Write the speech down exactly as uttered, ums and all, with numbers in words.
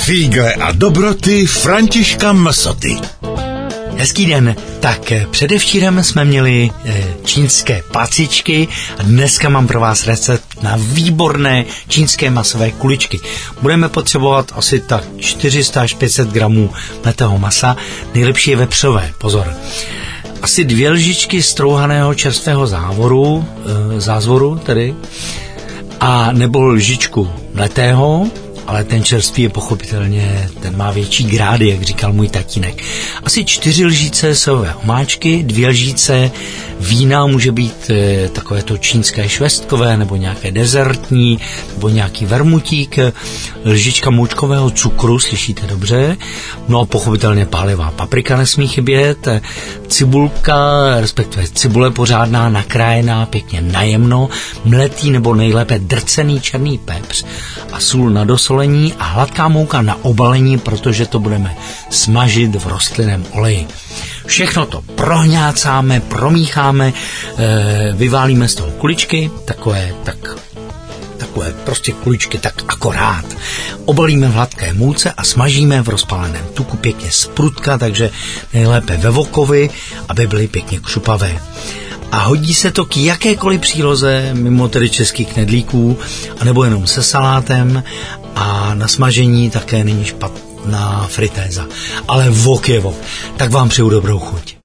Fígle a dobroty Františka Msoty. Hezký den. Tak předevčírem jsme měli čínské pacičky a dneska mám pro vás recept na výborné čínské masové kuličky. Budeme potřebovat asi tak čtyři sta až pět set gramů mletého masa, nejlepší je vepřové, pozor. Asi dvě lžičky strouhaného čerstvého závoru, zázvoru tedy, a nebo lžičku mletého, ale ten čerstvý je pochopitelně, ten má větší grády, jak říkal můj tatínek. Asi čtyři lžíce sojové omáčky, dvě lžíce vína, může být e, takové to čínské švestkové, nebo nějaké dezertní, nebo nějaký vermutík, lžička moučkového cukru, slyšíte dobře, no a pochopitelně pálivá paprika nesmí chybět, cibulka, respektive cibule pořádná, nakrájená, pěkně najemno, mletý nebo nejlépe drcený černý pepř a sůl na dosolení a hladká mouka na obalení, protože to budeme smažit v rostlinném oleji. Všechno to prohňácáme, promícháme, e, vyválíme z toho kuličky, takové, tak, takové prostě kuličky tak akorát. Obalíme v hladké mouce a smažíme v rozpáleném tuku pěkně z prutka, takže nejlépe ve vokovi, aby byly pěkně křupavé. A hodí se to k jakékoliv příloze, mimo tedy českých knedlíků, anebo jenom se salátem, a na smažení také není špatná fritéza. Ale vok je vok. Tak vám přeju dobrou chuť.